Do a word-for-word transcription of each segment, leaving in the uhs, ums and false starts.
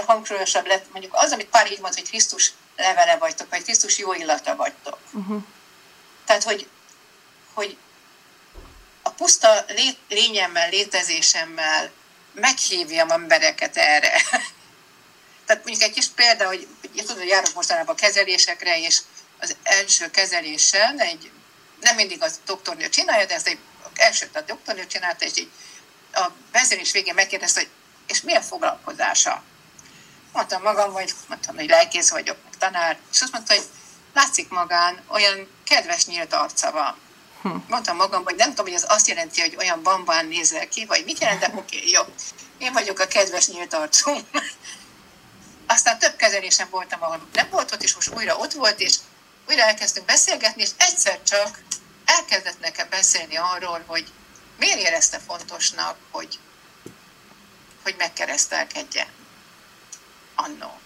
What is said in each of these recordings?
hangsúlyosabb lett mondjuk az, amit Pál így mond, hogy Krisztus levele vagytok, vagy Krisztus jó illata vagytok. Uh-huh. Tehát, hogy, hogy a puszta lé, lényemmel, létezésemmel meghívjam embereket erre. Tehát mondjuk egy kis példa, hogy én tudom, hogy járok mostanában a kezelésekre, és az első kezelésen egy, nem mindig az doktornő csinálja, de ezt egy elsőt a doktornő csinálta, és így a beszélés végén megkérdezte, hogy és milyen foglalkozása? Mondtam magam, hogy, mondtam, hogy lelkész vagyok, meg tanár, és azt mondta, hogy látszik magán, olyan kedves nyílt arca van. Hm. Mondtam magam, hogy nem tudom, hogy ez azt jelenti, hogy olyan bambán nézel ki, vagy mit jelent, de oké, okay, jó. Én vagyok a kedves nyílt arcú. Aztán több kezelésem voltam, ahol nem volt ott, és most újra ott volt, és újra elkezdtünk beszélgetni, és egyszer csak elkezdett nekem beszélni arról, hogy miért érezte fontosnak, hogy, hogy megkeresztelkedjen annó.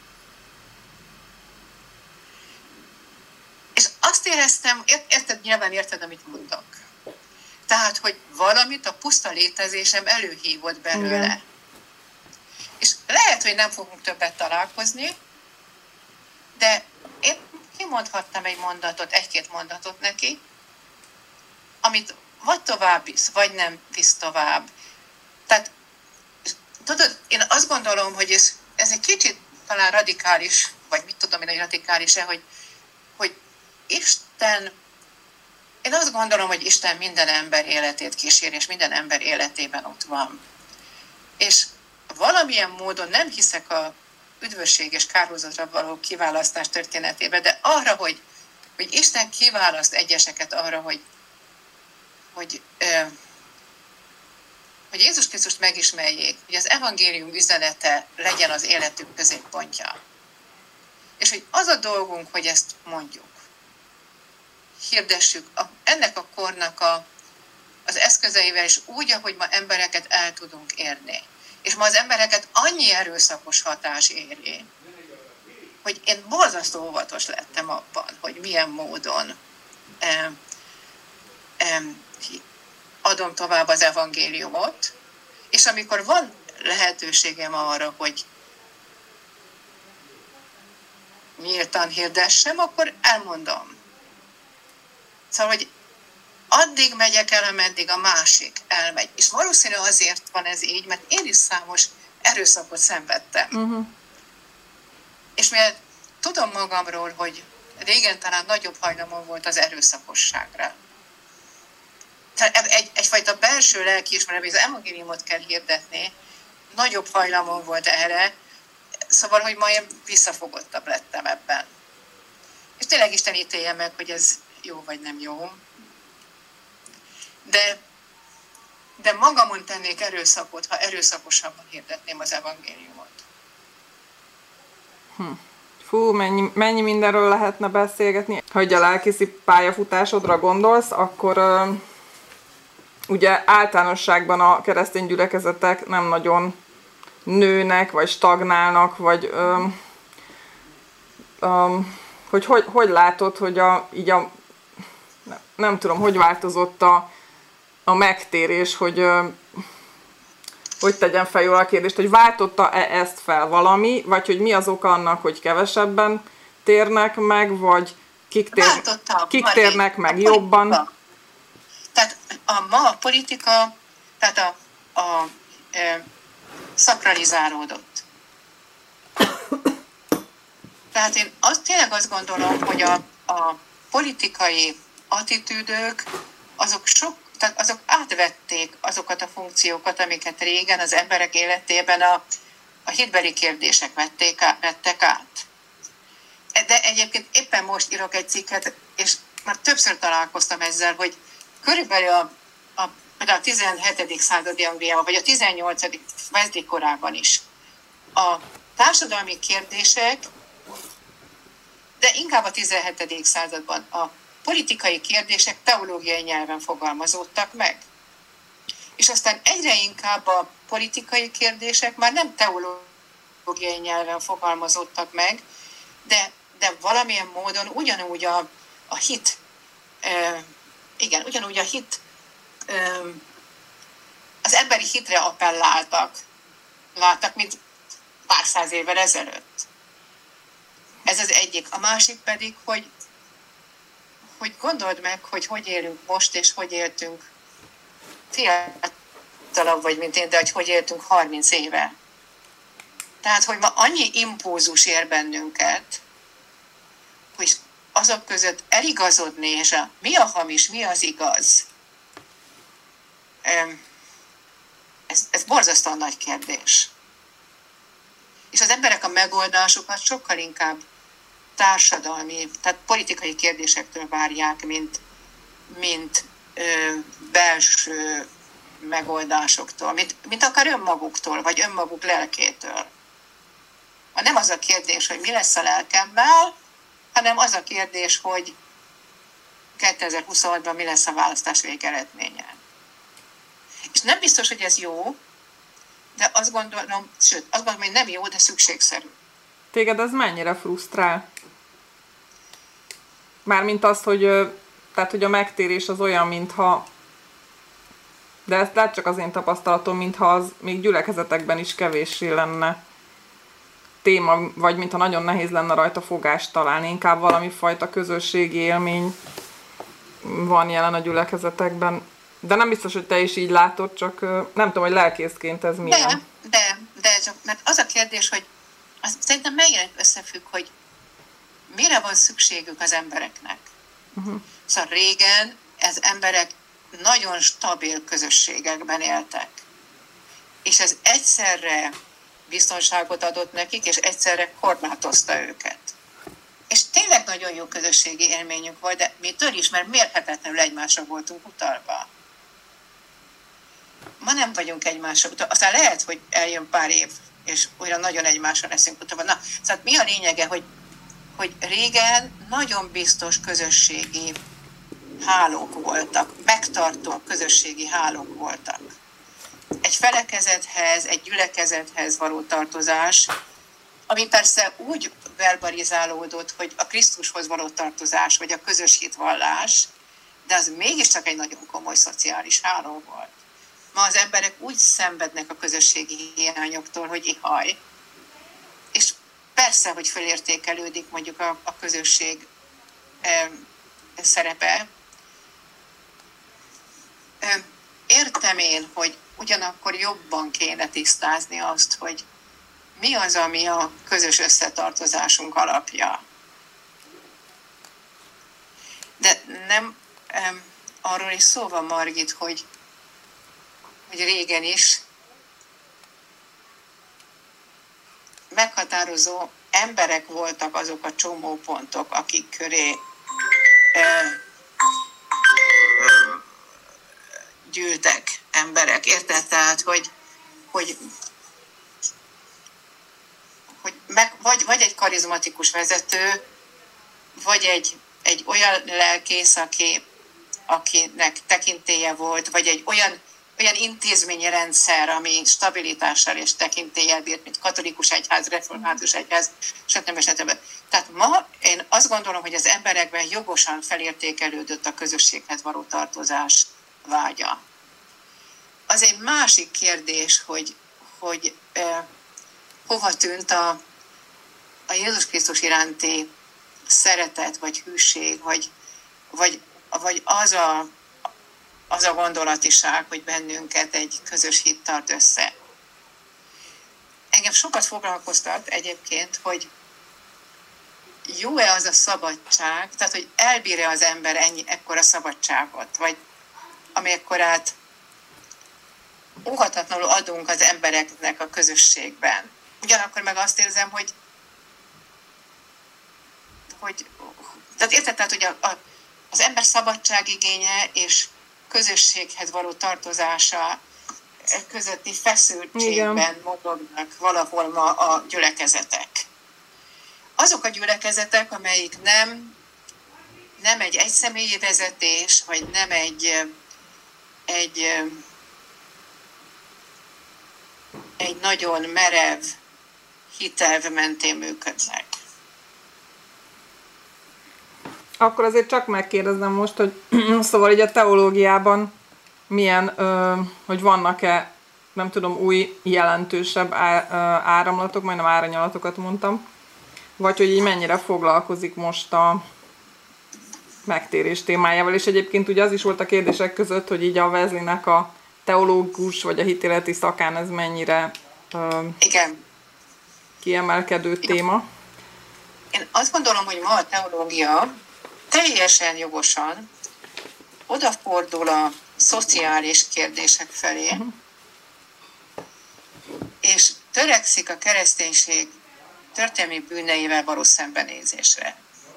És azt éreztem, érted, nyilván érted, amit mondok. Tehát, hogy valamit a puszta létezésem előhívott belőle. Igen. És lehet, hogy nem fogunk többet találkozni, de én kimondhattam egy mondatot, egy-két mondatot neki, amit vagy tovább visz, vagy nem visz tovább. Tehát, tudod, én azt gondolom, hogy ez, ez egy kicsit talán radikális, vagy mit tudom én, hogy radikális-e, hogy, hogy Isten, én azt gondolom, hogy Isten minden ember életét kísér, és minden ember életében ott van. És valamilyen módon nem hiszek a üdvösség és kárhozatra való kiválasztás történetébe, de arra, hogy, hogy Isten kiválaszt egyeseket arra, hogy, hogy, ö, hogy Jézus Krisztust megismerjék, hogy az evangélium üzenete legyen az életük középpontja. És hogy az a dolgunk, hogy ezt mondjuk, hirdessük a, ennek a kornak a, az eszközeivel, és úgy, ahogy ma embereket el tudunk érni. És ma az embereket annyi erőszakos hatás éri, hogy én borzasztó óvatos lettem abban, hogy milyen módon em, em, adom tovább az evangéliumot, és amikor van lehetőségem arra, hogy nyíltan hirdessem, akkor elmondom. Szóval, hogy addig megyek el, ameddig a másik elmegy. És valószínű azért van ez így, mert én is számos erőszakot szenvedtem. Uh-huh. És mivel tudom magamról, hogy régen talán nagyobb hajlamom volt az erőszakosságra. Tehát egy, egyfajta belső lelkiismeret, az evangéliumot kell hirdetni, nagyobb hajlamom volt erre, szóval, hogy ma én visszafogottabb lettem ebben. És tényleg Isten ítélje meg, hogy ez jó vagy nem jó. De, de magamon tennék erőszakot, ha erőszakosabban hirdetném az evangéliumot. Hm. Fú, mennyi, mennyi mindenről lehetne beszélgetni. Ha ugye a lelkészi pályafutásodra gondolsz, akkor uh, ugye általánosságban a keresztény gyülekezetek nem nagyon nőnek, vagy stagnálnak, vagy um, um, hogy, hogy hogy látod, hogy a, így a nem, nem tudom, hogy változott a, a megtérés, hogy uh, hogy tegyem fel jól a kérdést, hogy váltotta-e ezt fel valami, vagy hogy mi az oka annak, hogy kevesebben térnek meg, vagy kik, tér, kik térnek meg jobban? Tehát a, ma a politika, tehát a, a, a e, szakralizálódott. Tehát én azt, tényleg azt gondolom, hogy a, a politikai attitűdök, azok sok, tehát azok átvették azokat a funkciókat, amiket régen az emberek életében a, a hitbeli kérdések vették, vettek át. De egyébként éppen most írok egy cikket, és már többször találkoztam ezzel, hogy körülbelül a, a, a tizenhetedik századi Angliában, vagy a tizennyolcadik Wesley korában is a társadalmi kérdések, de inkább a tizenhetedik században a politikai kérdések teológiai nyelven fogalmazódtak meg. És aztán egyre inkább a politikai kérdések már nem teológiai nyelven fogalmazódtak meg, de, de valamilyen módon ugyanúgy a, a hit, e, igen, ugyanúgy a hit, e, az emberi hitre appelláltak, láttak, mint pár száz évvel ezelőtt. Ez az egyik. A másik pedig, hogy, hogy gondold meg, hogy hogy élünk most, és hogy éltünk fiatalabb vagy, mint én, de hogy hogy éltünk harminc éve. Tehát, hogy ma annyi impulzus ér bennünket, hogy azok között eligazodni, és a, mi a hamis, mi az igaz, ez, ez borzasztóan nagy kérdés. És az emberek a megoldásokat sokkal inkább társadalmi, tehát politikai kérdésektől várják, mint, mint ö, belső megoldásoktól, mint, mint akár önmaguktól, vagy önmaguk lelkétől. Nem az a kérdés, hogy mi lesz a lelkemmel, hanem az a kérdés, hogy kétezer-huszonhatban mi lesz a választás végeredménye. És nem biztos, hogy ez jó, de azt gondolom, sőt, azt gondolom, hogy nem jó, de szükségszerű. Téged ez mennyire frusztrál? Mármint azt, hogy, tehát, hogy a megtérés az olyan, mintha, de ezt lehet csak az én tapasztalatom, mintha az még gyülekezetekben is kevéssé lenne téma, vagy mintha nagyon nehéz lenne rajta fogást találni, inkább valami fajta közösségi élmény van jelen a gyülekezetekben. De nem biztos, hogy te is így látod, csak nem tudom, hogy lelkészként ez milyen. De, de, de csak, mert az a kérdés, hogy az, szerintem mennyire összefügg, hogy mire van szükségük az embereknek. Uh-huh. Szóval régen az emberek nagyon stabil közösségekben éltek. És ez egyszerre biztonságot adott nekik, és egyszerre korlátozta őket. És tényleg nagyon jó közösségi élményünk volt, de mitől is, mert mérhetetlenül egymásra voltunk utalva. Ma nem vagyunk egymásra utalva. Aztán lehet, hogy eljön pár év, és újra nagyon egymásra leszünk utalva. Na, szóval mi a lényege, hogy, hogy régen nagyon biztos közösségi hálók voltak, megtartó közösségi hálók voltak. Egy felekezethez, egy gyülekezethez való tartozás, ami persze úgy verbalizálódott, hogy a Krisztushoz való tartozás, vagy a közös hitvallás, de az mégiscsak egy nagyon komoly szociális háló volt. Ma az emberek úgy szenvednek a közösségi hiányoktól, hogy ihaj. És persze, hogy felértékelődik mondjuk a, a közösség e, szerepe. E, értem én, hogy ugyanakkor jobban kéne tisztázni azt, hogy mi az, ami a közös összetartozásunk alapja. De nem em, arról is szó van, Margit, hogy, hogy régen is meghatározó emberek voltak azok a csomópontok, akik köré e, gyűltek emberek. Érted? Tehát, hogy, hogy, hogy meg, vagy, vagy egy karizmatikus vezető, vagy egy, egy olyan lelkész, aki, akinek tekintélye volt, vagy egy olyan, olyan intézményi rendszer, ami stabilitással és tekintéllyel bírt, mint katolikus egyház, református egyház, stb. stb. Tehát ma én azt gondolom, hogy az emberekben jogosan felértékelődött a közösséghez való tartozás vágya. Az egy másik kérdés, hogy, hogy eh, hova tűnt a, a Jézus Krisztus iránti szeretet, vagy hűség, vagy, vagy, vagy az, a, az a gondolatiság, hogy bennünket egy közös hit tart össze. Engem sokat foglalkoztat egyébként, hogy jó-e az a szabadság, tehát hogy elbír-e az ember ennyi, ekkora szabadságot, vagy amekkorát óhatatlanul adunk az embereknek a közösségben. Ugyanakkor meg azt érzem, hogy, hogy tehát érted, tehát, hogy a, a, az ember szabadságigénye és közösséghez való tartozása közötti feszültségben mozognak valahol ma a gyülekezetek. Azok a gyülekezetek, amelyik nem, nem egy egyszemélyi vezetés, vagy nem egy, egy, egy nagyon merev hitelv mentén működnek. Akkor azért csak megkérdezem most, hogy szóval így a teológiában milyen, ö, hogy vannak-e nem tudom, új, jelentősebb áramlatok, majdnem áranyalatokat mondtam, vagy hogy így mennyire foglalkozik most a megtérés témájával, és egyébként ugye az is volt a kérdések között, hogy így a Wesleynek a teológus vagy a hitéleti szakán ez mennyire uh, Igen. kiemelkedő téma. Én azt gondolom, hogy ma a teológia teljesen jogosan odafordul a szociális kérdések felé, uh-huh. és törekszik a kereszténység történelmi bűneivel való szembenézésre.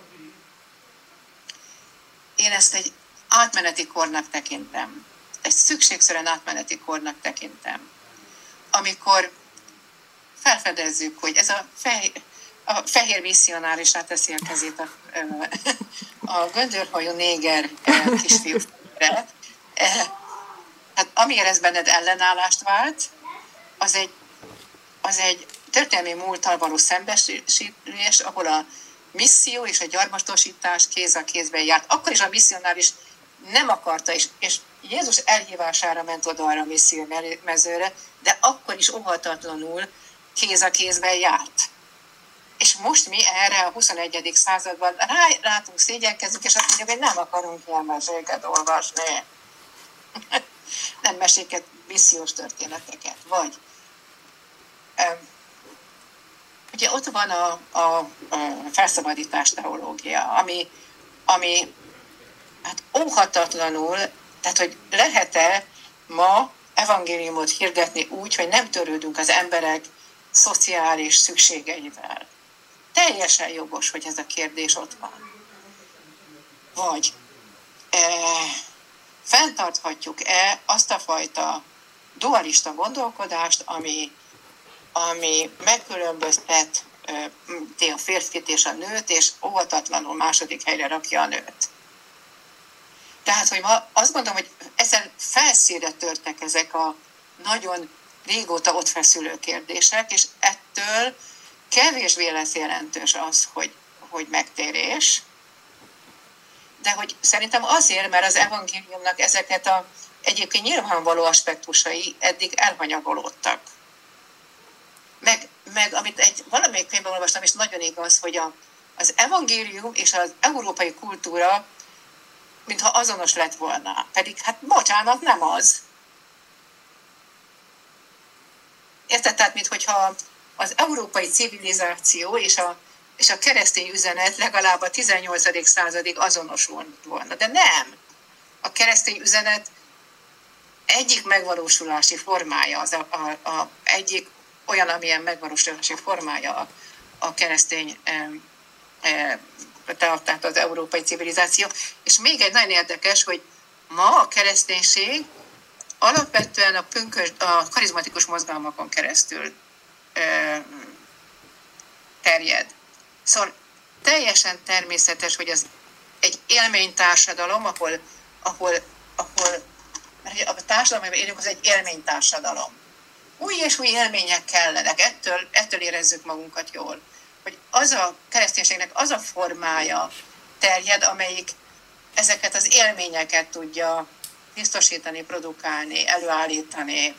Én ezt egy átmeneti kornak tekintem. Egy szükségszerűen átmeneti kornak tekintem. Amikor felfedezzük, hogy ez a fehér, a fehér misszionáris ráteszi a kezét a, a göndörhajú néger kisfiúra. Hát amiért ez benned ellenállást vált, az egy, az egy történelmi múlttal való szembesülés, ahol a misszió és a gyarmatosítás kéz a kézben járt. Akkor is a misszionáris nem akarta, és, és Jézus elhívására ment oda arra a misszió mezőre, de akkor is óhatatlanul kéz a kézben járt. És most mi erre a huszonegyedik században rá, látunk, szégyenkezünk, és azt mondjuk, hogy nem akarunk ilyen meséket olvasni. Nem meséket, missziós történeteket. Vagy ugye ott van a, a, a felszabadítás teológia, ami, ami hát óhatatlanul, tehát hogy lehet-e ma evangéliumot hirdetni úgy, hogy nem törődünk az emberek szociális szükségeivel. Teljesen jogos, hogy ez a kérdés ott van. Vagy e, fenntarthatjuk-e azt a fajta dualista gondolkodást, ami ami megkülönböztet a férfit és a nőt, és óvatatlanul második helyre rakja a nőt. Tehát, hogy ma azt gondolom, hogy ezen felszínre törtek ezek a nagyon régóta ott feszülő kérdések, és ettől kevésbé lesz jelentős az, hogy, hogy megtérés, de hogy szerintem azért, mert az evangéliumnak ezeket a egyébként nyilvánvaló aspektusai eddig elhanyagolódtak. Meg, meg amit egy valamelyik könyvben olvastam, és nagyon igaz, hogy a, az evangélium és az európai kultúra mintha azonos lett volna. Pedig, hát bocsánat, nem az. Érted? Tehát, minthogyha az európai civilizáció és a, és a keresztény üzenet legalább a tizennyolcadik századig azonosul volna. De nem. A keresztény üzenet egyik megvalósulási formája, az a, a, a egyik olyan, amilyen megvalósulási formája a, a keresztény, e, e, tehát az európai civilizáció. És még egy nagyon érdekes, hogy ma a kereszténység alapvetően a, pünkös, a karizmatikus mozgalmakon keresztül e, terjed. Szóval teljesen természetes, hogy az egy élménytársadalom, ahol, ahol, ahol mert a társadalom, amiben élünk, az egy élménytársadalom. Új és új élmények kellenek, ettől, ettől érezzük magunkat jól. Hogy az a kereszténységnek az a formája terjed, amelyik ezeket az élményeket tudja biztosítani, produkálni, előállítani,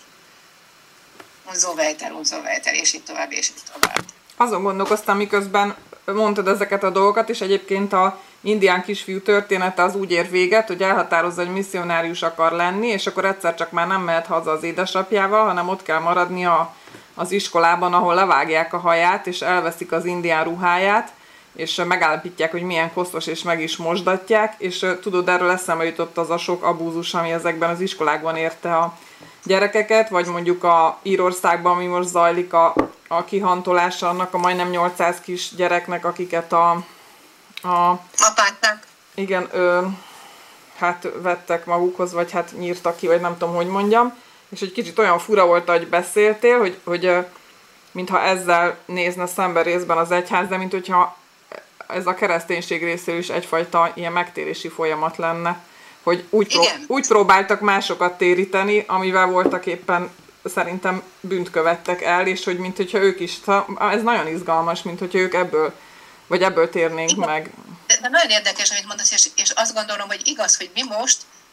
unzóvejter, unzóvejter, és így tovább, és így tovább. Azon gondolkoztam, miközben mondtad ezeket a dolgokat, és egyébként a indián kisfiú története az úgy ér véget, hogy elhatározza, hogy misszionárius akar lenni, és akkor egyszer csak már nem mehet haza az édesapjával, hanem ott kell maradnia az iskolában, ahol levágják a haját, és elveszik az indián ruháját, és megállapítják, hogy milyen koszos, és meg is mosdatják, és tudod, erről eszembe jutott az a sok abúzus, ami ezekben az iskolákban érte a gyerekeket, vagy mondjuk a Írországban, ami most zajlik a, a kihantolása annak a majdnem nyolcszáz kis gyereknek, akiket a, a apáknak. Igen, ö, hát vettek magukhoz, vagy hát nyírtak ki, vagy nem tudom, hogy mondjam, és egy kicsit olyan fura volt, ahogy beszéltél, hogy, hogy mintha ezzel nézne szembe részben az egyház, de mint hogyha ez a kereszténység részéről is egyfajta ilyen megtérési folyamat lenne, hogy úgy, pró- úgy próbáltak másokat téríteni, amivel voltak éppen szerintem bűnt követtek el, és hogy mint hogyha ők is, ez nagyon izgalmas, mint hogyha ők ebből, vagy ebből térnénk Igen. meg. De, de nagyon érdekes, amit mondasz, és, és azt gondolom, hogy igaz, hogy mi most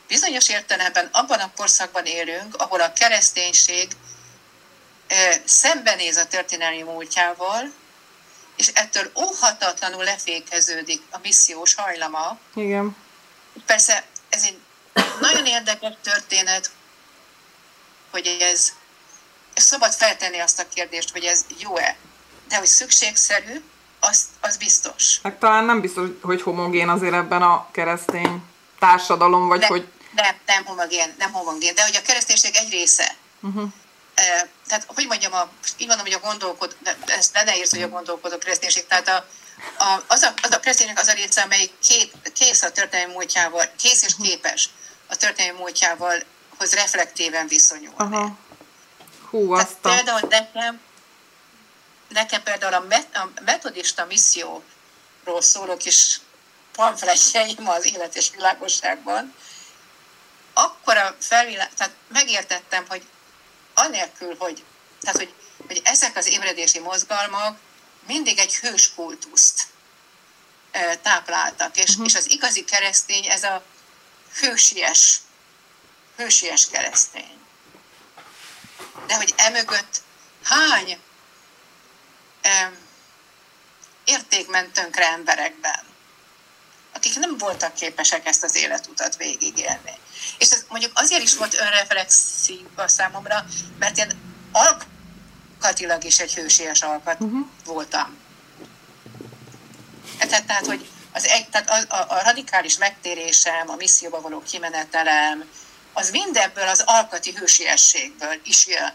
bizonyos értelemben abban a korszakban élünk, ahol a kereszténység szembenéz a történelmi múltjával, és ettől óhatatlanul lefékeződik a missziós hajlama. Igen. Persze ez egy nagyon érdekes történet, hogy ez, ez szabad feltenni azt a kérdést, hogy ez jó-e, de hogy szükségszerű, az, az biztos. Hát talán nem biztos, hogy homogén azért ebben a keresztény társadalom, vagy nem, hogy... Nem, nem homogén, nem homogén, de hogy a kereszténység egy része. Uh-huh. Tehát, hogy mondjam, a, így mondom, hogy a gondolkodó, ezt ne, ne írsz, hogy a gondolkodó kereszténység, tehát a, a, az, a, az a kereszténynek az a része, amely két, kész a történelmi múltjával, kész és képes a történelmi múltjával hoz reflektíven viszonyulni. Aha. Hú, azt a... Például nekem, nekem például a, met, a metodista misszióról szóló kis pamfletjeim az Élet és Világosságban, akkora felvilá... tehát megértettem, hogy anélkül, hogy, tehát, hogy, hogy ezek az ébredési mozgalmak mindig egy hős kultuszt e, tápláltak, és, uh-huh. és az igazi keresztény ez a hősies, hősies keresztény. De hogy emögött hány e, érték ment tönkre emberekben, akik nem voltak képesek ezt az életutat végigélni. És ez mondjuk azért is volt önreflexív a számomra, mert én alkatilag is egy hősies alkat uh-huh. voltam. Tehát, tehát, hogy az egy, tehát a, a, a radikális megtérésem, a misszióba való kimenetelem, az mindebből az alkati hősiességből is jön.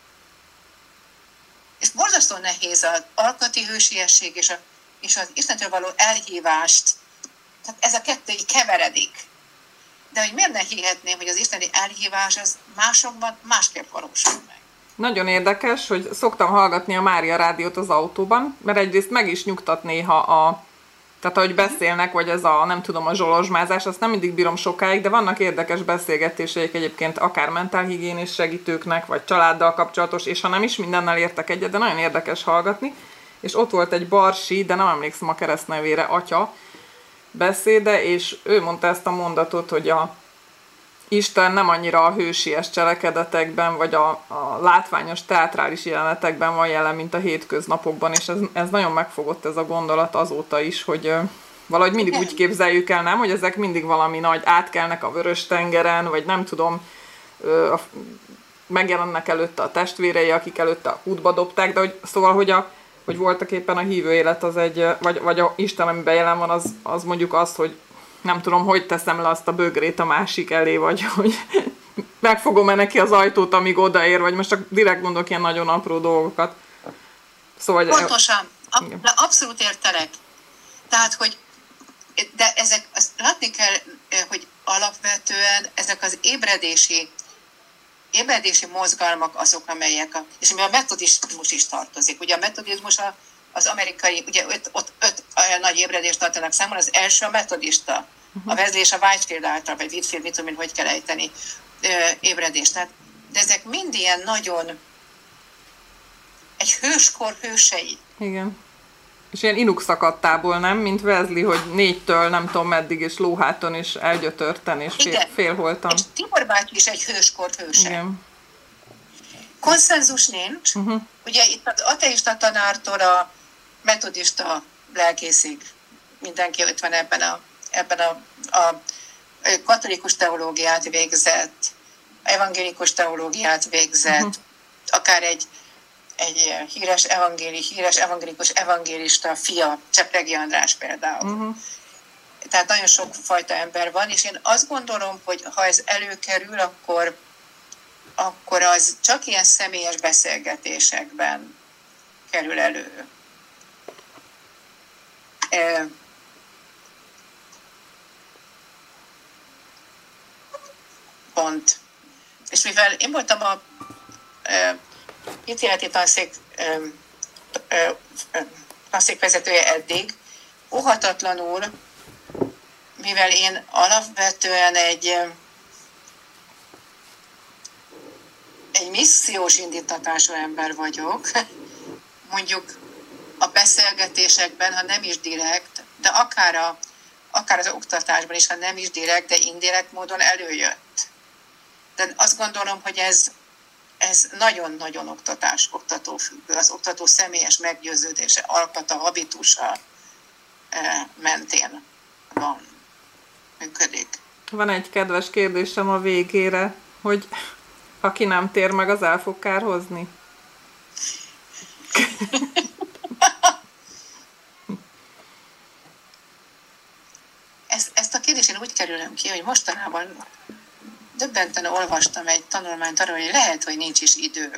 És borzasztó nehéz az alkati hősiesség és, a, és az Istentől való elhívást, tehát ez a kettő így keveredik. De hogy miért ne hihetném, hogy az isteni elhívás az másokban másképp valósul meg. Nagyon érdekes, hogy szoktam hallgatni a Mária rádiót az autóban, mert egyrészt meg is nyugtat néha a... Tehát ahogy beszélnek, vagy ez a, nem tudom, a zsolozsmázás, azt nem mindig bírom sokáig, de vannak érdekes beszélgetéseik egyébként akár mentálhigiénés segítőknek, vagy családdal kapcsolatos, és ha nem is mindennel értek egyet, de nagyon érdekes hallgatni. És ott volt egy Barsi, de nem emlékszem a keresztnevére, atya, beszéde, és ő mondta ezt a mondatot, hogy a Isten nem annyira a hősies cselekedetekben, vagy a, a látványos teátrális jelenetekben van jelen, mint a hétköznapokban, és ez, ez nagyon megfogott ez a gondolat azóta is, hogy ö, valahogy mindig úgy képzeljük el, nem, hogy ezek mindig valami nagy átkelnek a Vörös-tengeren, vagy nem tudom, ö, a, megjelennek előtte a testvérei, akik előtte a kútba dobták, de hogy, szóval, hogy a hogy voltak éppen a hívő élet az egy, vagy, vagy a Isten, amiben jelen van, az, az mondjuk azt, hogy nem tudom, hogy teszem le azt a bögrét a másik elé, vagy hogy megfogom-e neki az ajtót, amíg odaér, vagy most csak direkt mondok ilyen nagyon apró dolgokat. Szóval, pontosan, ab, abszolút értelek. Tehát, hogy de ezek, azt látni kell, hogy alapvetően ezek az ébredési ébredési mozgalmak azok, amelyek, a, és ami a metodizmus is tartozik. Ugye a metodizmus a, az amerikai, ugye öt, ott öt olyan nagy ébredést tartanak számon, az első a metodista, uh-huh. a Wesley és a Whitefield által, vagy Whitfield, mit tudom én, hogy kell ejteni, ébredést. Tehát, de ezek mind ilyen nagyon egy hőskor hősei. Igen. És ilyen inukszakadtából, nem? Mint Wesley, hogy négytől nem tudom meddig, és lóháton is elgyötörten, és fél, félholtan. És Tibor bácsi is egy hőskor hőse. Igen. Konszenzus nincs. Uh-huh. Ugye itt az ateista tanártól a metodista lelkészig mindenki ott van ebben a, ebben a, a katolikus teológiát végzett, evangélikus teológiát végzett, uh-huh. akár egy egy híres evangéli, híres evangélikus evangélista fia, Csepregi András például. Uh-huh. Tehát nagyon sok fajta ember van, és én azt gondolom, hogy ha ez előkerül, akkor, akkor az csak ilyen személyes beszélgetésekben kerül elő. E, pont. És mivel én voltam a e, ítéleti tanszék, tanszékvezetője eddig, óhatatlanul, mivel én alapvetően egy, egy missziós indítatású ember vagyok, mondjuk a beszélgetésekben, ha nem is direkt, de akár a, akár az oktatásban is, ha nem is direkt, de indirekt módon előjött. De azt gondolom, hogy ez, ez nagyon-nagyon oktatás, oktató függő, az oktató személyes meggyőződése, alkata, habitusa mentén van, működik. Van egy kedves kérdésem a végére, hogy aki nem tér meg, az el fog kárhozni? Ezt, ezt a kérdést én úgy kerülöm ki, hogy mostanában döbbenten olvastam egy tanulmányt arról, hogy lehet, hogy nincs is idő.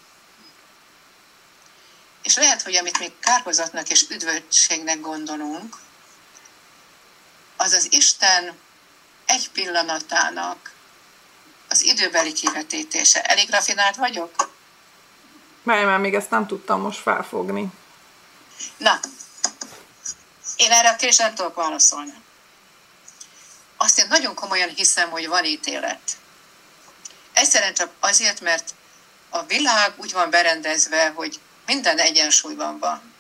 És lehet, hogy amit még kárhozatnak és üdvösségnek gondolunk, az az Isten egy pillanatának az időbeli kivetítése. Elég rafinált vagyok? Mert már még ezt nem tudtam most felfogni. Na, én erre a kérdésre nem tudok válaszolni. Azt én nagyon komolyan hiszem, hogy van ítélet. Egyszerűen csak azért, mert a világ úgy van berendezve, hogy minden egyensúlyban van.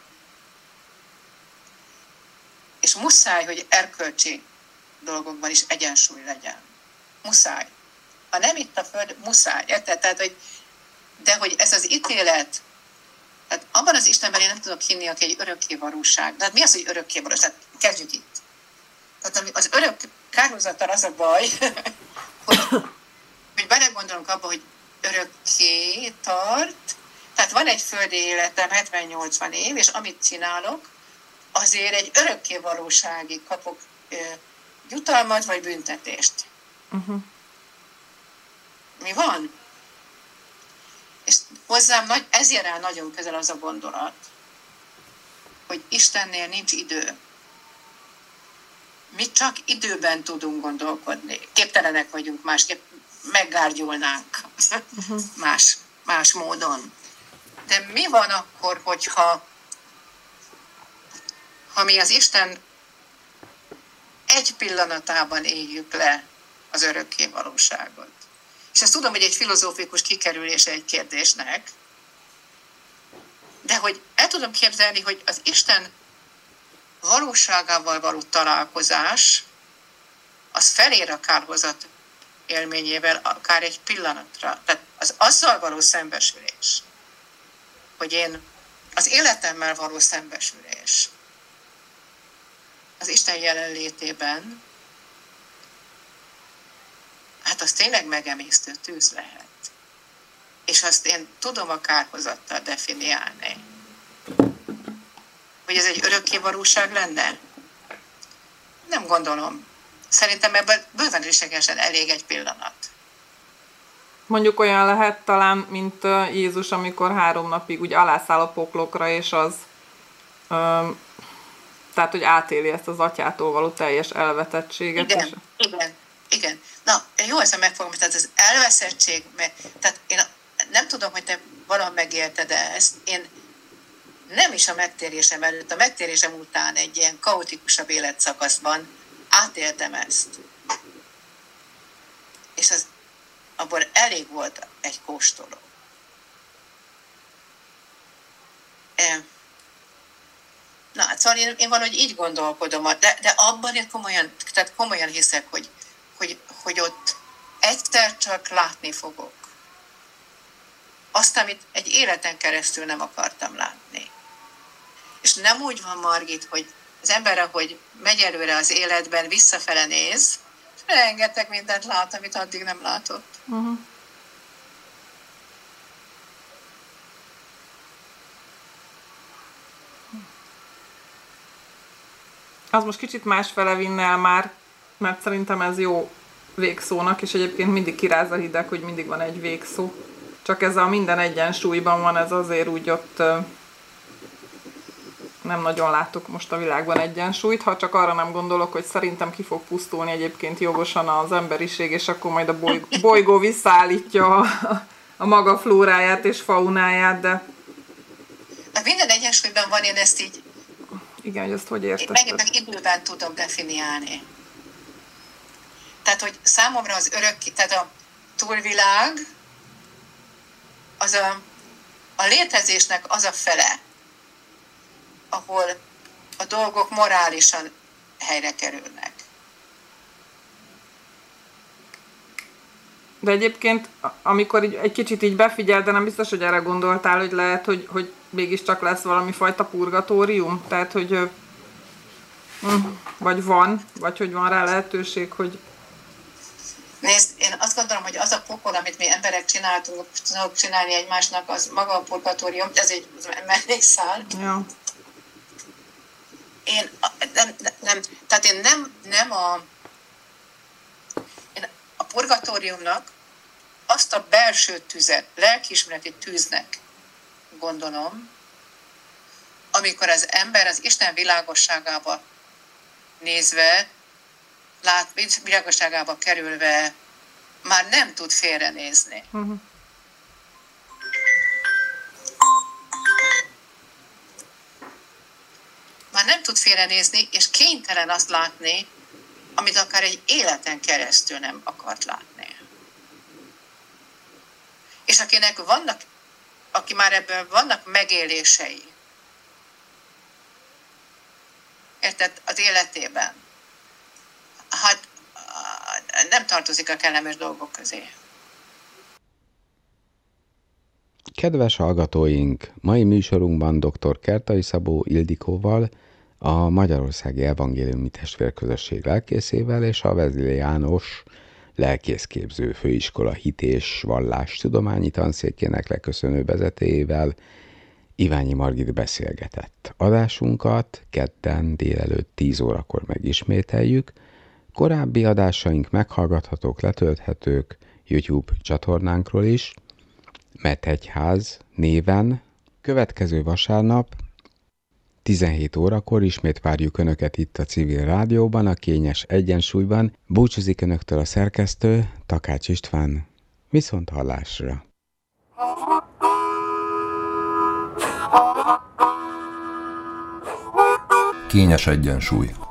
És muszáj, hogy erkölcsi dolgokban is egyensúly legyen. Muszáj. Ha nem itt a föld, muszáj. Érted? Tehát, hogy, de hogy ez az ítélet, tehát abban az Istenben én nem tudok hinni, aki egy örökké valóság. De hát mi az, hogy örökké valóság? Tehát kezdjük itt. Tehát az örök kárhozattal az a baj, hogy, hogy belegondolunk abba, hogy örökké tart. Tehát van egy földi életem, hetven-nyolcvan év, és amit csinálok, azért egy örökké valóságig kapok ö, jutalmat vagy büntetést. Uh-huh. Mi van? És hozzám nagy, ez jár el nagyon közel az a gondolat, hogy Istennél nincs idő. Mi csak időben tudunk gondolkodni. Képtelenek vagyunk másképp, meggárgyulnánk uh-huh. más, más módon. De mi van akkor, hogyha ha mi az Isten egy pillanatában éljük le az örökké valóságot? És ezt tudom, hogy egy filozófikus kikerülése egy kérdésnek, de hogy el tudom képzelni, hogy az Isten valóságával való találkozás, az felér a kárhozat élményével akár egy pillanatra. Tehát az azzal való szembesülés, hogy én az életemmel való szembesülés az Isten jelenlétében, hát az tényleg megemésztő tűz lehet. És azt én tudom a kárhozattal definiálni. Hogy ez egy örökké valóság lenne? Nem gondolom. Szerintem ebben bőven részlegesen elég egy pillanat. Mondjuk olyan lehet talán, mint Jézus, amikor három napig úgy alászáll a poklokra, és az, öm, tehát, hogy átéli ezt az atyától való teljes elvetettséget. Igen, és... igen, igen. Na, jó, ezzel megfogom, tehát az elveszettség, tehát én nem tudom, hogy te valaha megélted-e ezt, én nem is a megtérésem előtt, a megtérésem után egy ilyen kaotikusabb életszakaszban átéltem ezt. És az, abból elég volt egy kóstoló. Na, hát szóval én, én valahogy így gondolkodom, de, de abban én komolyan, tehát komolyan hiszek, hogy, hogy, hogy ott egyszer csak látni fogok azt, amit egy életen keresztül nem akartam látni. És nem úgy van, Margit, hogy az ember, ahogy megy előre az életben, visszafele néz, és rengeteg mindent lát, amit addig nem látott. Uh-huh. Az most kicsit másfele vinne el már, mert szerintem ez jó végszónak, és egyébként mindig kiráz a hideg, hogy mindig van egy végszó. Csak ez a minden egyensúlyban van, ez azért úgy ott nem nagyon látok most a világban egyensúlyt, ha csak arra nem gondolok, hogy szerintem ki fog pusztulni egyébként jogosan az emberiség, és akkor majd a bolygó, bolygó visszaállítja a, a maga flóráját és faunáját, de... Hát minden egyensúlyban van, én ezt így... Igen, hogy ezt hogy értetted? Megint meg időben tudom definiálni. Tehát, hogy számomra az örök, tehát a túlvilág, az a, a létezésnek az a fele, ahol a dolgok morálisan helyre kerülnek. De egyébként, amikor így, egy kicsit így befigyel, de nem biztos, hogy erre gondoltál, hogy lehet, hogy, hogy mégiscsak lesz valami fajta purgatórium? Tehát, hogy vagy van, vagy hogy van rá lehetőség, hogy... Nézd, én azt gondolom, hogy az a pokol, amit mi emberek csináltunk, tudunk csinálni egymásnak, az maga a purgatórium, ez egy mellékszál. Ja. Én nem, nem, tehát én nem, nem a, én a purgatóriumnak azt a belső tüzet, lelkiismereti tűznek gondolom, amikor az ember az Isten világosságába nézve, lát, világosságába kerülve már nem tud félrenézni. Uh-huh. Már nem tud félrenézni, és kénytelen azt látni, amit akár egy életen keresztül nem akart látni. És akinek vannak, aki már ebből vannak megélései, érted, az életében, hát nem tartozik a kellemes dolgok közé. Kedves hallgatóink, mai műsorunkban dr. Kertai Szabó Ildikóval, a Magyarországi Evangéliumi Testvérközösség lelkészével és a Vezili János Lelkészképző Főiskola Hit és Vallástudományi Tanszékének leköszönő vezetőjével, Iványi Margit beszélgetett. Adásunkat kedden délelőtt tíz órakor megismételjük. Korábbi adásaink meghallgathatók, letölthetők YouTube csatornánkról is, Metegyház néven. Következő vasárnap tizenhét órakor ismét várjuk Önöket itt a Civil Rádióban, a Kényes Egyensúlyban. Búcsúzik Önöktől a szerkesztő, Takács István. Viszont hallásra! Kényes Egyensúly.